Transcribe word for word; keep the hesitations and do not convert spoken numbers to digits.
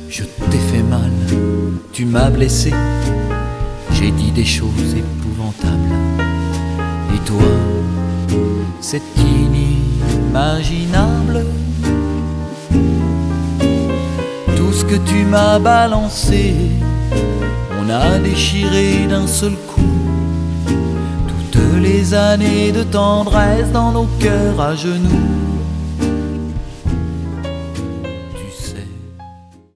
Je t'ai fait mal, tu m'as blessé, j'ai dit des choses épouvantables. Et toi, c'est inimaginable. Tout ce que tu m'as balancé, on a déchiré d'un seul coup. Toutes les années de tendresse dans nos cœurs à genoux.